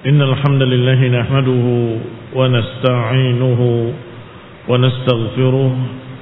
إن الحمد لله نحمده ونستعينه ونستغفره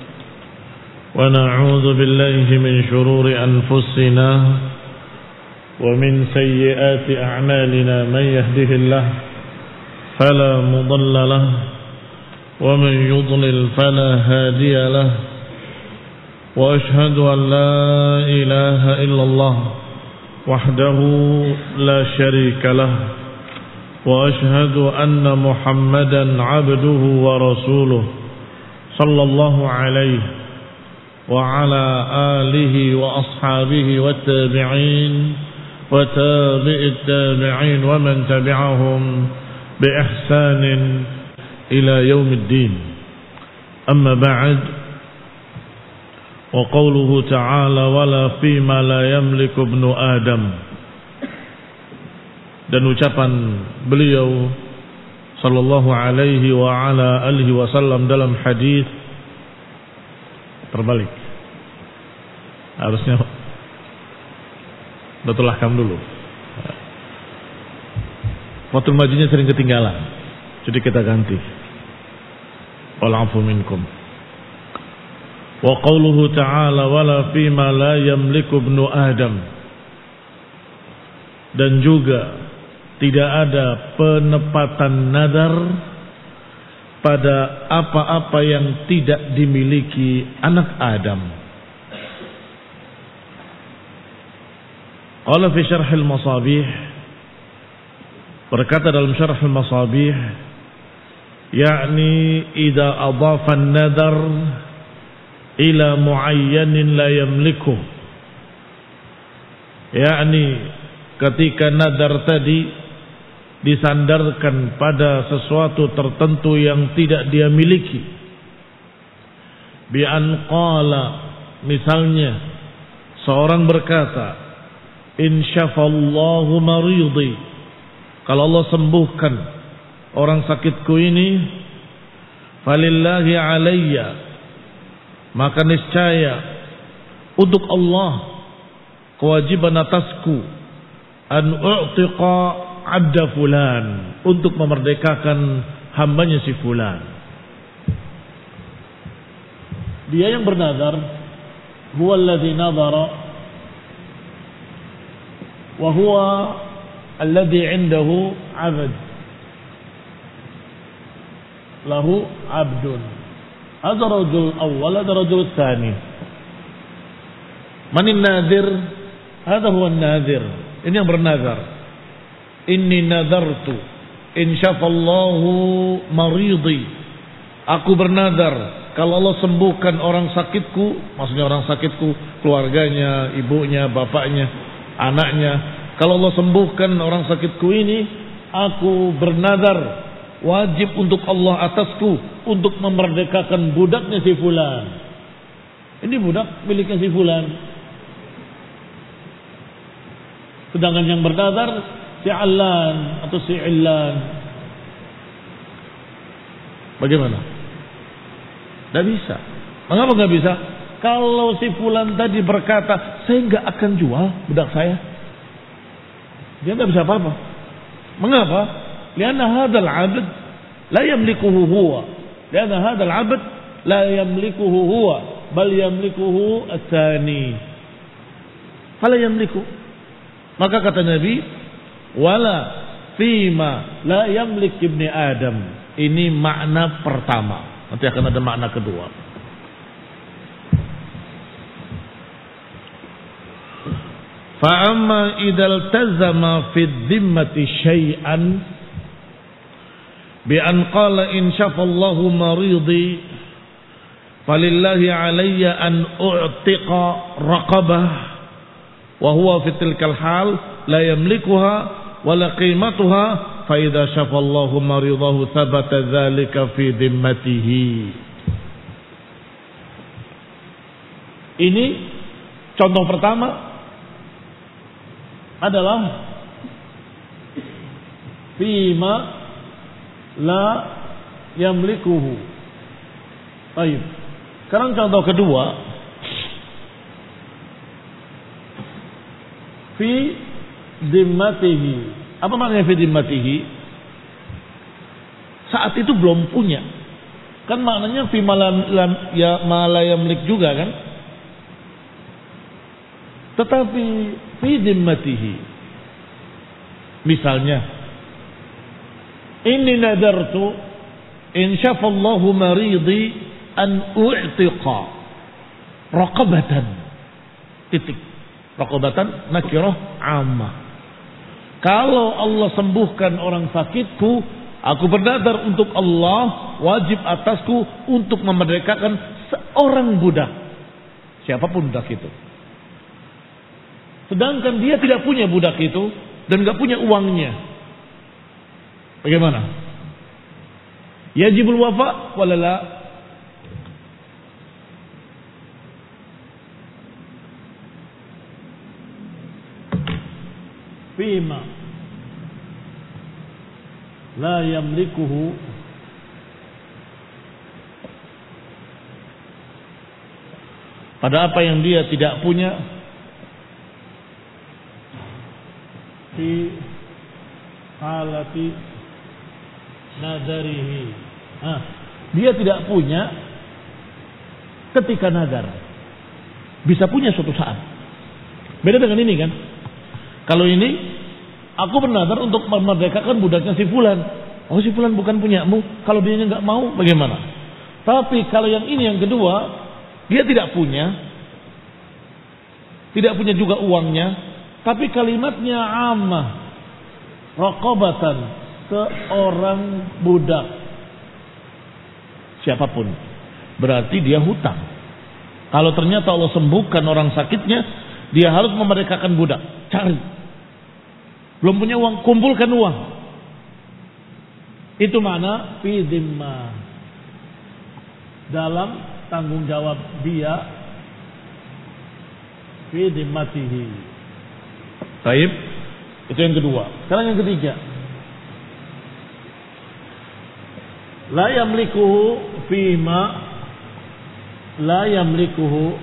ونعوذ بالله من شرور أنفسنا ومن سيئات أعمالنا من يهده الله فلا مضل له ومن يضلل فلا هادي له وأشهد أن لا إله إلا الله وحده لا شريك له وأشهد أن محمدا عبده ورسوله صلى الله عليه وعلى آله وأصحابه والتابعين وتابع التابعين ومن تبعهم بإحسان إلى يوم الدين. أما بعد، وقوله تعالى ولا فيما لا يملك ابن آدم, dan ucapan beliau sallallahu alaihi wa ala alihi wasallam dalam hadis terbalik. Harusnya betul ahkam dulu. Fatul majinya sering ketinggalan, jadi kita ganti. Wal afu minkum. Wa qawluhu ta'ala wala fima la yamliku ibnu Adam, dan juga tidak ada penepatan nadar pada apa-apa yang tidak dimiliki anak Adam. Qala fi syarhil masabih, berkata dalam syarhil masabih, yakni idza adhafa an-nadar ila muayyanin la yamliku, yakni ketika nadar tadi disandarkan pada sesuatu tertentu yang tidak dia miliki. Bi an qala, misalnya seorang berkata, insyafallahu maridi, kalau Allah sembuhkan orang sakitku ini, falillahi alayya, maka niscaya untuk Allah kewajiban atasku an u'tiqa abda fulan, untuk memerdekakan hambanya si fulan. Dia yang bernadar, huwa alladhi nadara wa huwa alladhi indahu abd, lahu abdun. Hadha rajul awwal, hadha rajul tsani. Man an-nadir? Hadha huwa an-nadir. Ini yang bernadar. Inni nadartu insyafallahu maridi, aku bernadar kalau Allah sembuhkan orang sakitku, maksudnya orang sakitku keluarganya, ibunya, bapaknya, anaknya, kalau Allah sembuhkan orang sakitku ini, aku bernadar wajib untuk Allah atasku untuk memerdekakan budaknya si fulan. Ini budak miliknya si fulan. Sedangkan yang bernadar si Allan atau si Illan, bagaimana? Tidak bisa. Mengapa nggak bisa? Kalau si fulan tadi berkata, saya nggak akan jual budak saya, dia nggak bisa apa-apa. Mengapa? Lianna hadal abd la yamlikuhu huwa. Lianna hadal abd la yamlikuhu huwa, bal yamlikuhu at-tani. Fala yamliku. Maka kata Nabi, wala fima la yamlik ibni Adam. Ini makna pertama. Nanti akan ada makna kedua. Fa amma idal tazama fi dhimmati syai'an bi an qala in syafallahu maridi falillahi alayya an u'tiqa raqabah wa huwa fi tilkal hal la yamlikuha wala qimatuha fa idza syafallahu maridahu thabata dzalika fi dhimmatihi. Ini contoh pertama adalah fima la yamlikuhu. Baik. Sekarang contoh kedua, fi dhimmatihi Apa maknanya fi dimmatihi? Saat itu belum punya. Kan maknanya fi ma la yamlik juga kan? Tetapi fi dimmatihi. Misalnya, inni nadartu in syafallahu maridi an u'tiqa raqabatan. Titik. Raqabatan nakirah ammah. Kalau Allah sembuhkan orang sakitku, aku bernadar untuk Allah, wajib atasku untuk memerdekakan seorang budak. Siapapun budak itu. Sedangkan dia tidak punya budak itu dan gak punya uangnya. Bagaimana? Yajibul wafa walala? Fima la yamlikuhu pada apa yang dia tidak punya fi halati nadarihi. Dia tidak punya ketika nadar. Bisa punya suatu saat. Beda dengan ini kan? Kalau ini, aku bernadar untuk memerdekakan budaknya si fulan. Oh, si fulan bukan punyamu. Kalau dia nggak mau, bagaimana? Tapi kalau yang ini yang kedua, dia tidak punya juga uangnya, tapi kalimatnya ammah, raqabatan, seorang budak, siapapun, berarti dia hutang. Kalau ternyata Allah sembuhkan orang sakitnya, dia harus memerdekakan budak. Cari. Belum punya uang, kumpulkan uang. Itu mana? Fi dhimmah. Dalam tanggung jawab dia. Fi dhimmatihi. Baik. Itu yang kedua. Sekarang yang ketiga. La yamlikuhu fima la yamlikuhu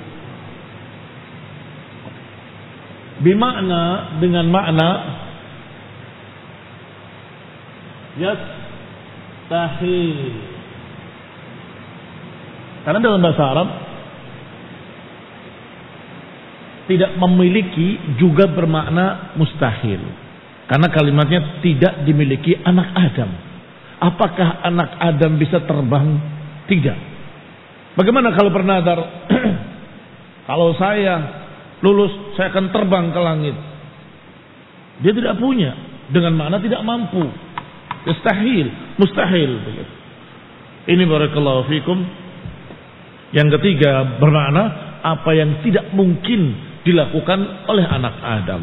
bimakna, dengan makna yastahil. Karena dalam bahasa Arab tidak memiliki juga bermakna mustahil. Karena kalimatnya tidak dimiliki anak Adam. Apakah anak Adam bisa terbang? Tidak. Bagaimana kalau bernadar? Kalau saya lulus, saya akan terbang ke langit. Dia tidak punya. Dengan makna tidak mampu. Mustahil. Ini barakallahu fikum. Yang ketiga bermakna apa yang tidak mungkin dilakukan oleh anak Adam.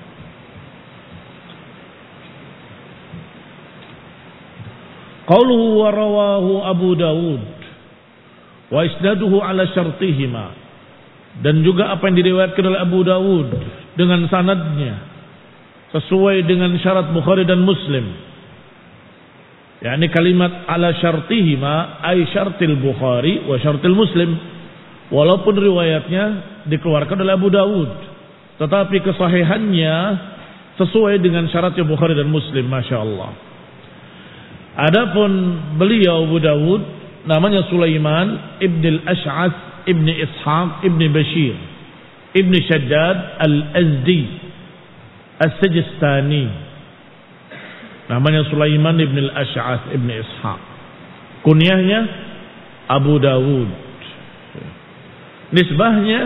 Qauluhu wa rawahu Abu Dawud wa isnaduhu ala syartihima. Dan juga apa yang diriwayatkan oleh Abu Dawud dengan sanadnya sesuai dengan syarat Bukhari dan Muslim. yakni kalimat ala syartihima ay syartil Bukhari wa syartil Muslim. Walaupun riwayatnya dikeluarkan oleh Abu Dawud, tetapi kesahihannya sesuai dengan syaratnya Bukhari dan Muslim, Masya Allah. Adapun beliau Abu Dawud namanya Sulaiman ibn al-Ash'ath ibn Ishaq ibn Bashir ibn Shaddad al-Azdi as-Sijistani. Namanya Sulaiman ibn al-Ash'ath ibn Ishaq. Kunyahnya Abu Dawud. Nisbahnya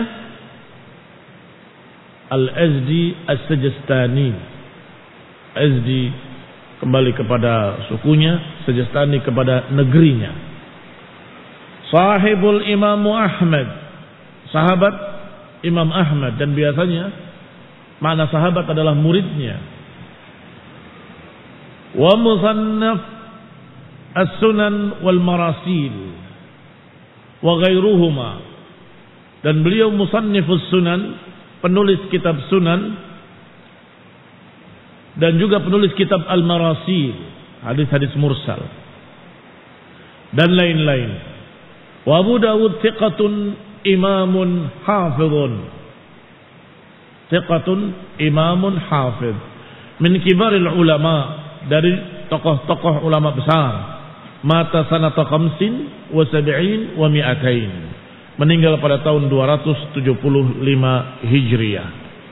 Al-Azdi as-Sijistani. Azdi kembali kepada sukunya, Sijistani kepada negerinya. Sahibul Imam Ahmad, sahabat Imam Ahmad, dan biasanya makna sahabat adalah muridnya. Wa musannaf as-sunan wal marasil wa ghairuhuma, dan beliau musannifus sunan, penulis kitab sunan, dan juga penulis kitab al-marasil, hadis-hadis mursal dan lain-lain. Wa Abu Dawud thiqatun imamun hafidhun. Thiqatun imamun hafidh. min kibaril ulama, dari tokoh-tokoh ulama besar, mata sanata khamsin wa sab'in wa mi'atain, meninggal pada tahun 275 Hijriah.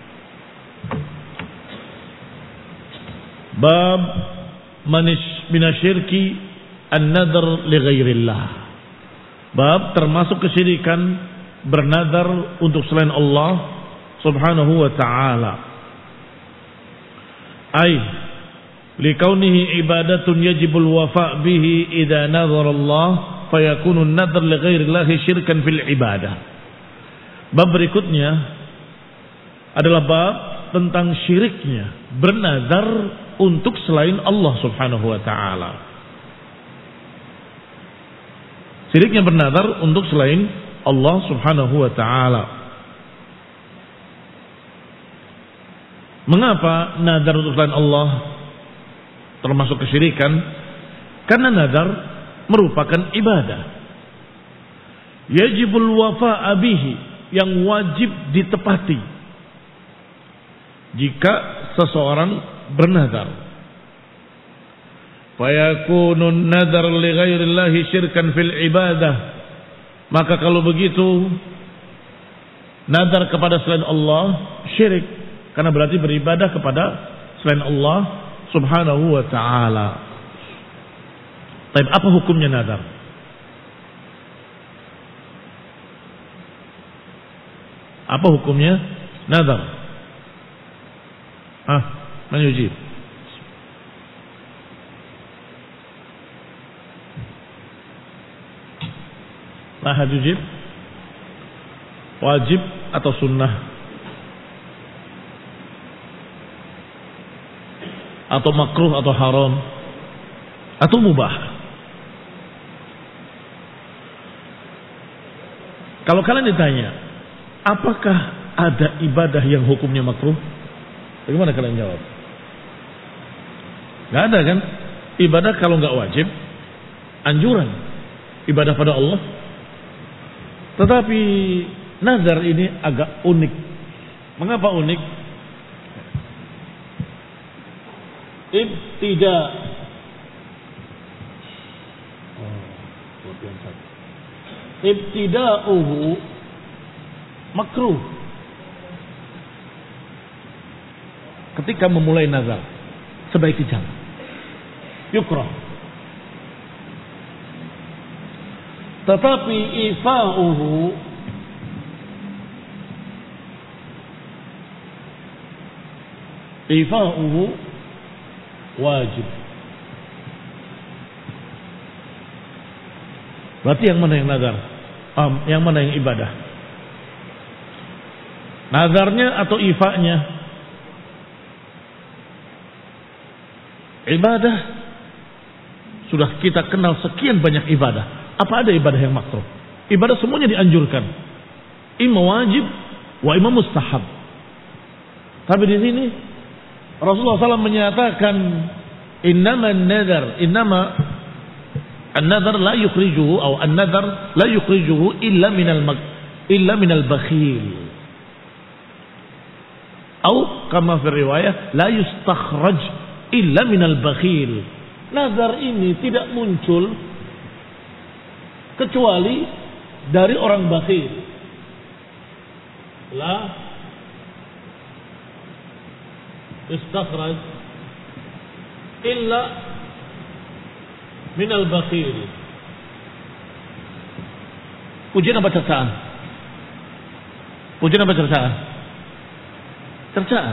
Bab minasyirki an-nadhr li ghairillah. Bab termasuk kesyirikan bernadar untuk selain Allah Subhanahu wa ta'ala. Ai likaunihi ibadatun yajibul wafa' bihi idza nadhara Allah fayakunu an-nadhr li ghairillah syirkan fil ibadah. Bab berikutnya adalah bab tentang syiriknya bernadar untuk selain Allah Subhanahu wa ta'ala. Syiriknya bernadar untuk selain Allah Subhanahu wa ta'ala. Mengapa nadar untuk selain Allah termasuk kesyirikan? Karena nadar merupakan ibadah. Yajibul wafa'a bihi, yang wajib ditepati jika seseorang bernadar. Fayakunun nadar li ghairillahi syirkan fil ibadah. Maka kalau begitu nadar kepada selain Allah syirik, karena berarti beribadah kepada selain Allah Subhanahu wa ta'ala. Tapi apa hukumnya nadar? Apa hukumnya nadar? Man yujib? La yujib? Wajib atau sunnah? Atau makruh atau haram? Atau mubah? Kalau kalian ditanya, apakah ada ibadah yang hukumnya makruh? Bagaimana kalian jawab? Gak ada kan? Ibadah kalau gak wajib, anjuran ibadah pada Allah. Tetapi nazar ini agak unik. Mengapa unik? Ibtida'uhu makruh. Ketika memulai nazar sebaiknya jangan. Yukrah. Tetapi ifa'uhu wajib. Berarti yang mana yang nazar? Yang mana yang ibadah? Nazarnya atau ifa'nya? Ibadah sudah kita kenal sekian banyak ibadah. Apa ada ibadah yang makruh? Ibadah semuanya dianjurkan. Imma wajib wa imma mustahab. Tapi di sini Rasulullah SAW menyatakan innama an-nadhar la yukhrijuhu atau an-nadhar la yukhrijuhu illa minal bakhil. Atau kama fi riwayah la yustakhraj illa minal bakhil. Nazar ini tidak muncul kecuali dari orang bakhil. La yustakhraj illa minal bakhil. Pujian apa cercaan? Pujian apa cercaan? Cercaan.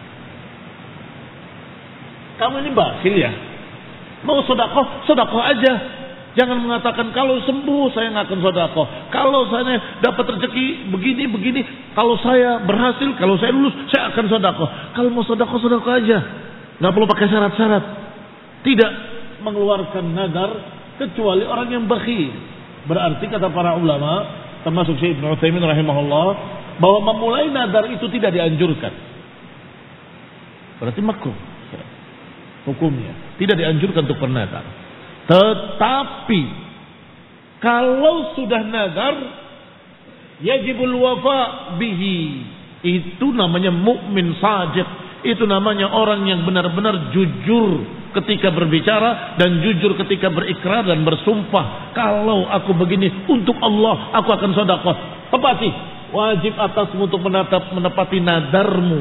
Kamu ini bakhil ya? Mau sedekah aja. Jangan mengatakan kalau sembuh saya nggak akan sedekah. Kalau saya dapat rezeki begini. Kalau saya berhasil, kalau saya lulus, saya akan sedekah. Kalau mau sedekah aja. Nggak perlu pakai syarat-syarat. Tidak mengeluarkan nadar kecuali orang yang bakhil. Berarti kata para ulama, termasuk Syekh Ibnu Utsaimin rahimahullah, bahwa memulai nadar itu tidak dianjurkan. Berarti makruh hukumnya, tidak dianjurkan untuk bernadar. Tetapi kalau sudah nazar yajibul wafa bihi, itu namanya mukmin sadiq, Itu namanya orang yang benar-benar jujur ketika berbicara dan jujur ketika berikrar dan bersumpah. Kalau aku begini untuk Allah, aku akan sedekah. Tepati, wajib atasmu untuk menepati nadarmu.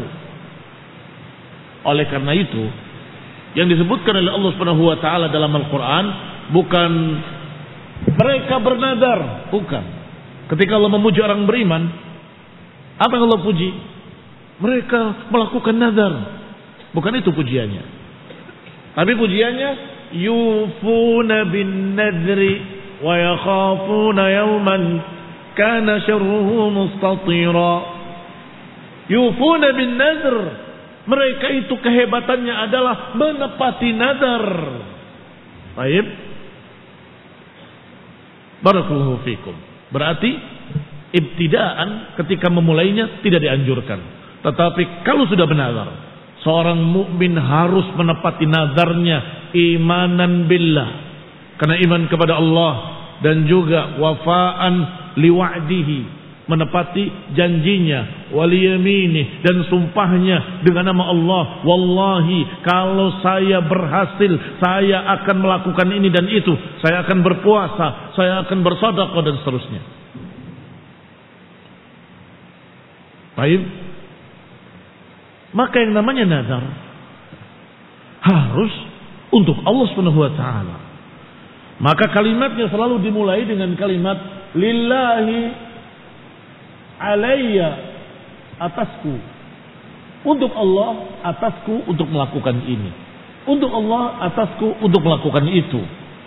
Oleh karena itu, yang disebutkan oleh Allah Subhanahu wa taala dalam Al-Qur'an bukan mereka bernadar, bukan. Ketika Allah memuji orang beriman, apa yang Allah puji? Mereka melakukan nadar. Bukan itu pujiannya. Tapi pujiannya yufuna bin nadri wa yakhafuna yawman kana syarruhu mustatira. Yufuna bin nadr. Mereka itu kehebatannya adalah menepati nadar. Baik. Barakallahu fikum. Berarti ibtidaan ketika memulainya tidak dianjurkan. Tetapi kalau sudah bernazar, seorang mukmin harus menepati nazarnya imanan billah. Karena iman kepada Allah dan juga wafaan liwa'dihi, menepati janjinya, waliyamini, dan sumpahnya dengan nama Allah. Wallahi, kalau saya berhasil, saya akan melakukan ini dan itu. Saya akan berpuasa, saya akan bersedekah dan seterusnya. Baik. Maka yang namanya nazar harus untuk Allah Subhanahu wa taala. Maka kalimatnya selalu dimulai dengan kalimat lillahi alayya, atasku, untuk Allah, atasku untuk melakukan ini, untuk Allah, atasku untuk melakukan itu.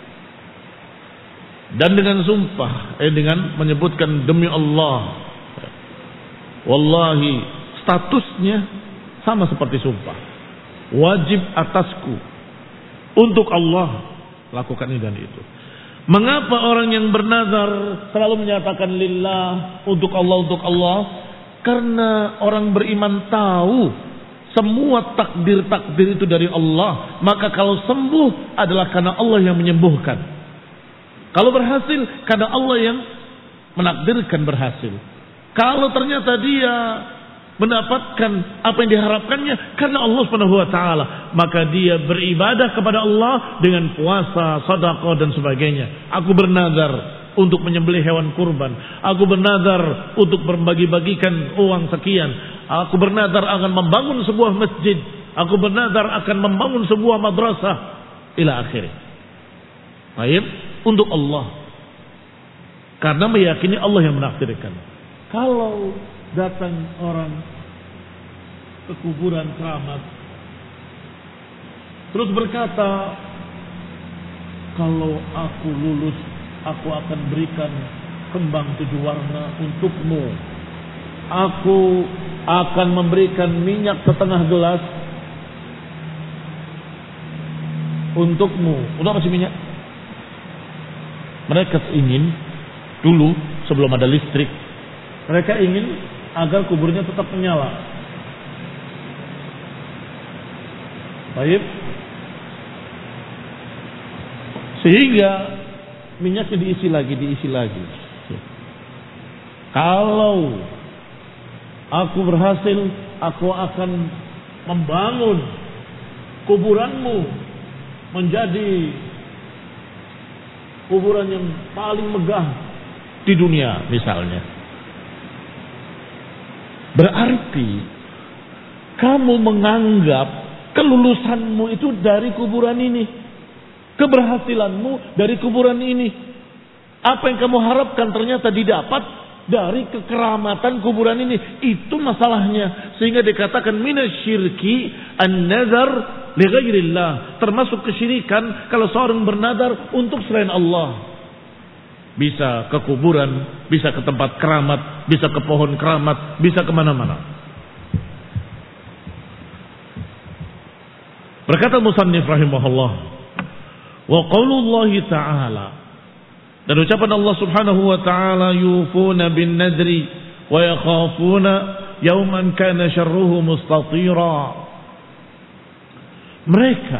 Dan dengan sumpah, dengan menyebutkan demi Allah, wallahi, statusnya sama seperti sumpah. Wajib atasku untuk Allah lakukan ini dan itu. Mengapa orang yang bernazar selalu menyatakan lillah, untuk Allah? Karena orang beriman tahu semua takdir-takdir itu dari Allah. Maka kalau sembuh adalah karena Allah yang menyembuhkan. Kalau berhasil karena Allah yang menakdirkan berhasil. Kalau ternyata dia mendapatkan apa yang diharapkannya karena Allah Subhanahu wa taala, maka dia beribadah kepada Allah dengan puasa, sedekah dan sebagainya. Aku bernazar untuk menyembelih hewan kurban. Aku bernazar untuk berbagi-bagikan uang sekian. Aku bernazar akan membangun sebuah masjid. Aku bernazar akan membangun sebuah madrasah ila akhirih. Baik, untuk Allah. Karena meyakini Allah yang menakdirkan. Kalau datang orang ke kuburan keramat terus berkata, kalau aku lulus, aku akan berikan kembang 7 warna untukmu. Aku akan memberikan minyak setengah gelas untukmu. Untuk apa sih minyak? Mereka ingin dulu sebelum ada listrik, mereka ingin agar kuburnya tetap menyala. Baik. Sehingga minyaknya diisi lagi. Kalau aku berhasil, aku akan membangun kuburanmu menjadi kuburan yang paling megah di dunia misalnya. Berarti kamu menganggap kelulusanmu itu dari kuburan ini, keberhasilanmu dari kuburan ini. Apa yang kamu harapkan ternyata didapat dari kekeramatan kuburan ini. Itu masalahnya. Sehingga dikatakan minasyirki an-nazar li ghairillah. Termasuk kesyirikan kalau seorang bernadar untuk selain Allah. Bisa ke kuburan, bisa ke tempat keramat, bisa ke pohon keramat, bisa kemana-mana. Berkata musannif rahimahullah, wa qaulullahi ta'ala, dan ucapan Allah subhanahu wa ta'ala, yufuna bin nadri wa yakhafuna yawman kana syarruhu mustatira. Mereka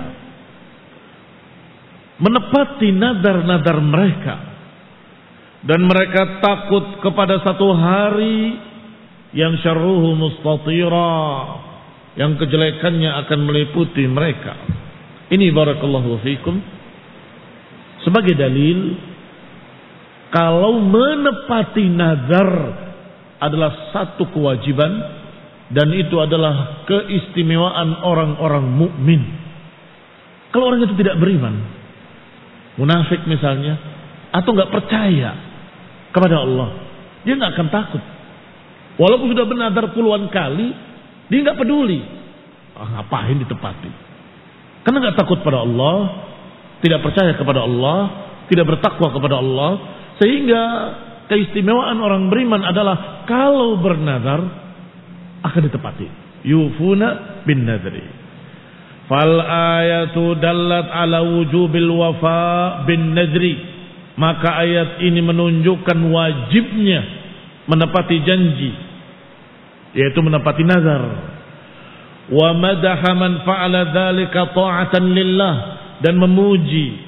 menepati nadar-nadar mereka dan mereka takut kepada satu hari yang syarruhu mustatira, yang kejelekannya akan meliputi mereka. Ini barakallahu fikum sebagai dalil kalau menepati nazar adalah satu kewajiban dan itu adalah keistimewaan orang-orang mukmin. Kalau orang itu tidak beriman, munafik misalnya, atau nggak percaya kepada Allah, dia nggak akan takut. Walaupun sudah bernazar puluhan kali, dia nggak peduli. Ngapain ditepati? Karena nggak takut pada Allah, tidak percaya kepada Allah, tidak bertakwa kepada Allah, sehingga keistimewaan orang beriman adalah kalau bernazar akan ditepati. Yufuna bin nadri. Fal ayatu dallat ala wujubil wafa bin nadri. Maka ayat ini menunjukkan wajibnya menepati janji, yaitu menepati nazar. Wa madaha man fa'ala dzalika ta'atan lillah, dan memuji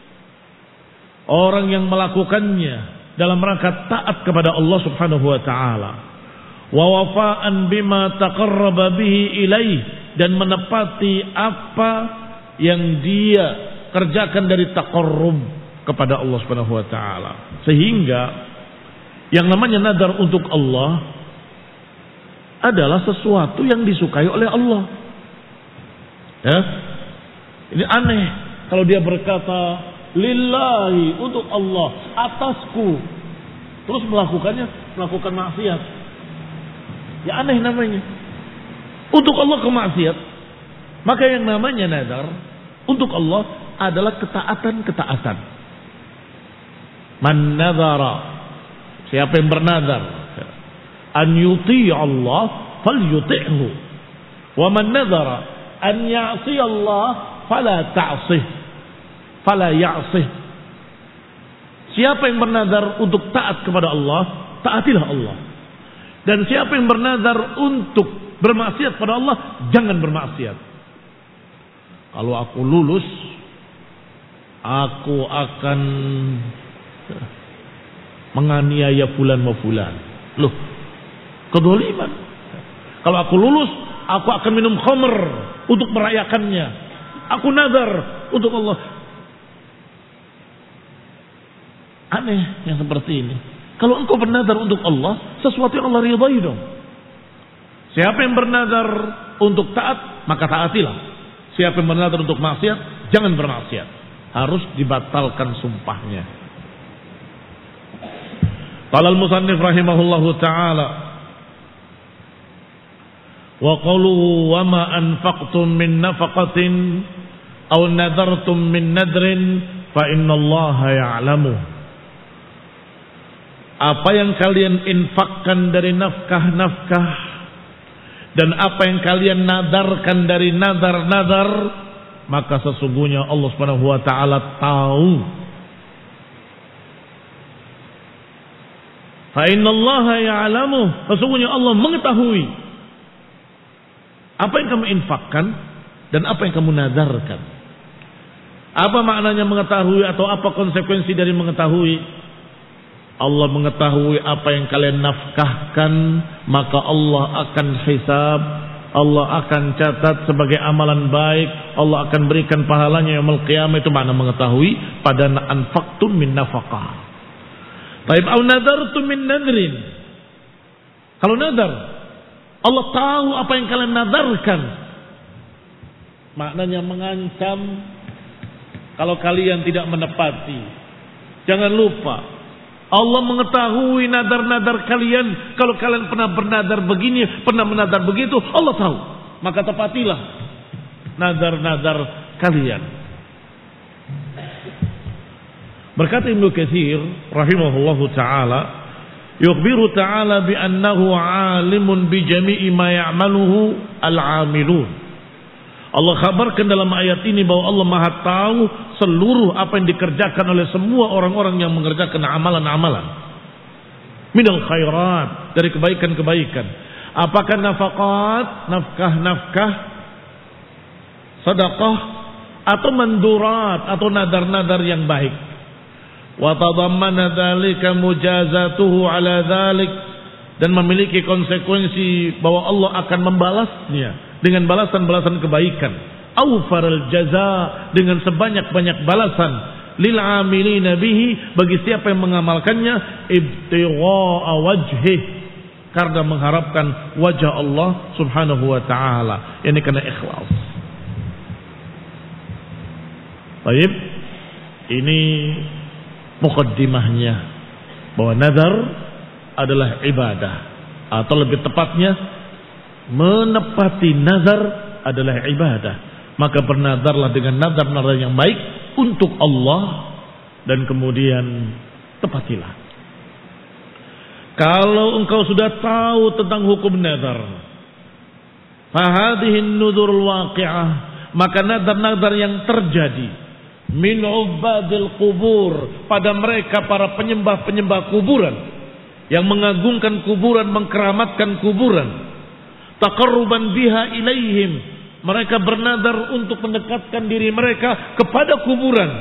orang yang melakukannya dalam rangka taat kepada Allah Subhanahu wa taala. Wa wafa'an bima taqarraba bihi ilaih, dan menepati apa yang dia kerjakan dari taqarrub kepada Allah Subhanahu wa taala. Sehingga yang namanya nazar untuk Allah adalah sesuatu yang disukai oleh Allah. Ya. Ini aneh kalau dia berkata lillahi, untuk Allah, atasku, terus melakukan maksiat. Ya aneh namanya. Untuk Allah kemaksiat. Maka yang namanya nazar untuk Allah adalah ketaatan-ketaatan. Man nazara, siapa yang bernazar an yuti Allah falyuti'hu, wa man nazara an ya'si Allah fala ta'sih, fala ya'sih. Siapa yang bernazar untuk taat kepada Allah, taatilah Allah. Dan siapa yang bernazar untuk bermaksiat pada Allah, jangan bermaksiat. Kalau aku lulus, aku akan menganiaya fulan wa fulan. Loh, kedzaliman. Kalau aku lulus, aku akan minum khamr untuk merayakannya. Aku nazar untuk Allah. Aneh yang seperti ini. Kalau engkau bernazar untuk Allah, sesuatu yang Allah ridhai dong. Siapa yang bernazar untuk taat, maka taatilah. Siapa yang bernazar untuk maksiat, jangan bermaksiat. Harus dibatalkan sumpahnya. Qala al-musannif rahimahullahu ta'ala, wa qawluhu wa ma anfaqtum min nafaqatin aw nadartum min nadrin fa innallaha ya'lamu. Apa yang kalian infakkan dari nafkah-nafkah dan apa yang kalian nadarkan dari nadar-nadar, maka sesungguhnya Allah Subhanahu wa taala tahu. Fa innallaha ya'lamu, sesungguhnya Allah mengetahui apa yang kamu infakkan dan apa yang kamu nadarkan. Apa maknanya mengetahui atau apa konsekuensi dari mengetahui? Allah mengetahui apa yang kalian nafkahkan, maka Allah akan hisab, Allah akan catat sebagai amalan baik, Allah akan berikan pahalanya yaumul qiyamah. Itu makna mengetahui pada anfaqtum min nafaqah. Taib au nadartum min nadrin. Kalau nadar, Allah tahu apa yang kalian nadarkan. Maknanya mengancam kalau kalian tidak menepati. Jangan lupa, Allah mengetahui nadar-nadar kalian. Kalau kalian pernah bernadar begini, pernah menadar begitu, Allah tahu. Maka tepatilah nadar-nadar kalian. Berkata Ibnu Katsir rahimahullahu taala, yukhbiru ta'ala bi annahu 'alimun bi jami'i ma ya'maluhu al-'amilun. Allah kabarkan dalam ayat ini bahwa Allah Maha tahu seluruh apa yang dikerjakan oleh semua orang-orang yang mengerjakan amalan-amalan. Minal khairat, dari kebaikan-kebaikan. Apakah nafaqat, nafkah-nafkah, sedekah, atau mandurat, atau nadar-nadar yang baik. Wa tadammana dzalika mujazatuhu ala dzalik, dan memiliki konsekuensi bahwa Allah akan membalasnya dengan balasan-balasan kebaikan. Awfaral jaza, dengan sebanyak-banyak balasan. Lil amilina bihi, bagi siapa yang mengamalkannya, ibtigha'a wajhih, karena mengharapkan wajah Allah Subhanahu wa taala. Ini karena ikhlas. Baik, ini muqaddimahnya bahwa nazar adalah ibadah, atau lebih tepatnya menepati nazar adalah ibadah. Maka bernazarlah dengan nazar-nazar yang baik untuk Allah dan kemudian tepatilah. Kalau engkau sudah tahu tentang hukum nazar, fahadhihin nuzurul waqi'ah, maka nazar-nazar yang terjadi min ubadil kubur, pada mereka para penyembah-penyembah kuburan yang mengagungkan kuburan, mengkeramatkan kuburan, taqarruban biha ilaihim, mereka bernazar untuk mendekatkan diri mereka kepada kuburan,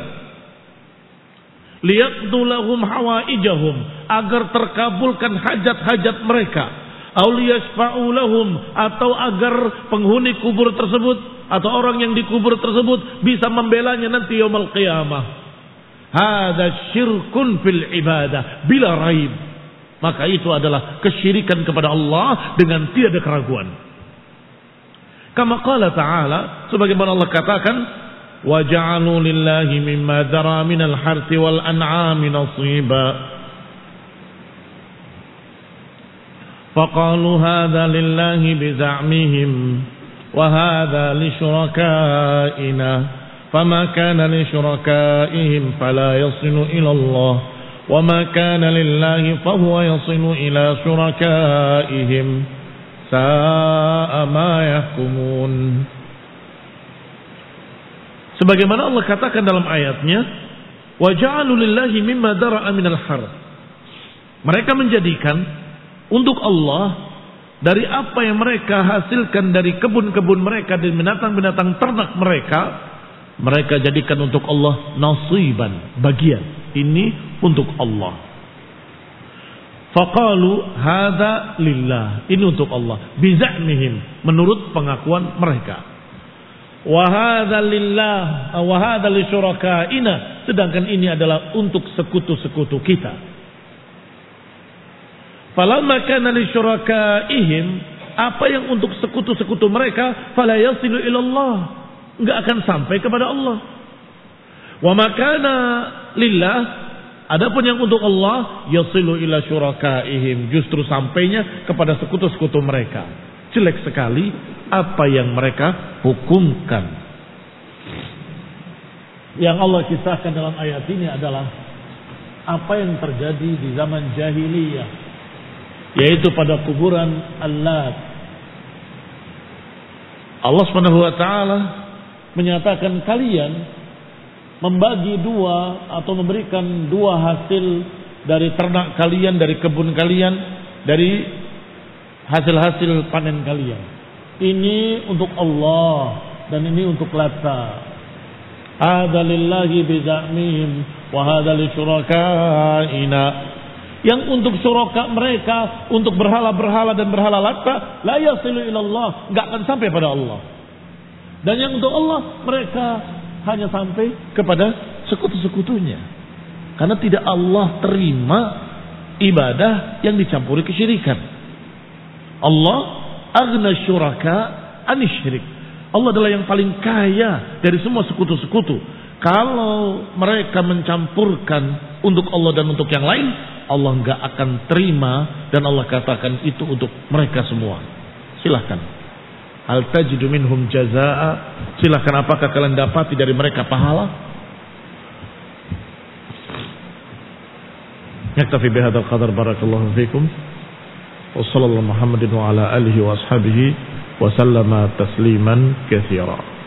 liyaqdu lahum hawaijahum, agar terkabulkan hajat-hajat mereka, aw liyashfa'u lahum, atau agar penghuni kubur tersebut atau orang yang dikubur tersebut bisa membelanya nanti yaumul qiyamah. Hada syirkun fil ibadah bila raib, maka itu adalah kesyirikan kepada Allah dengan tiada keraguan. Kama qala ta'ala, sebagaimana Allah katakan, wa ja'alu lillahi mimma dzara minal harthi wal an'ami nasiba faqalu hadza lillahi bi za'mihim wa hadza li syurakaina fama kana li syurakaihim fala yasilu ila Allah wa ma kana lillahi fa huwa yasilu ila syurakaihim sa'a ma yahkumun. Sebagaimana Allah katakan dalam ayatnya, wa ja'alu lillahi mimma dara'a minal harth, mereka menjadikan untuk Allah dari apa yang mereka hasilkan dari kebun-kebun mereka dan binatang-binatang ternak mereka, mereka jadikan untuk Allah nasiban, bagian. Ini untuk Allah. Faqalu hadza lillah, ini untuk Allah, biza'mihim, menurut pengakuan mereka. Wa hadza lillah wa hadza li syurakaina, sedangkan ini adalah untuk sekutu-sekutu kita. Falamma kana li syurakaihim, apa yang untuk sekutu-sekutu mereka, fala yasilu ila Allah, enggak akan sampai kepada Allah. Wa ma kana lillah, adapun yang untuk Allah, yasilu ila syurakaihim, justru sampainya kepada sekutu-sekutu mereka. Jelek sekali apa yang mereka hukumkan. Yang Allah kisahkan dalam ayat ini adalah apa yang terjadi di zaman jahiliyah, yaitu pada kuburan Al-Lat. Allah Subhanahu wa taala menyatakan, kalian membagi dua atau memberikan dua hasil dari ternak kalian, dari kebun kalian, dari hasil-hasil panen kalian. Ini untuk Allah dan ini untuk Lata. Hadza lillahi bizamihim wa hadza li syurakaina. Yang untuk syuraka mereka, untuk berhala-berhala dan berhala Lata, la yasilu ila Allah, enggak akan sampai pada Allah. Dan yang untuk Allah, mereka hanya sampai kepada sekutu-sekutunya. Karena tidak Allah terima ibadah yang dicampuri kesyirikan. Allah aghna syuraka anisyirik. Allah adalah yang paling kaya dari semua sekutu-sekutu. Kalau mereka mencampurkan untuk Allah dan untuk yang lain, Allah enggak akan terima, dan Allah katakan itu untuk mereka semua. Silahkan. Hal tajidu minhum jazaa, silahkan apakah kalian dapati dari mereka pahala? Yaktafi bihadzal qadar, barakallahu fikum. Wa sallallahu Muhammadin wa ala alihi wa ashabihi wa sallama tasliman katsira.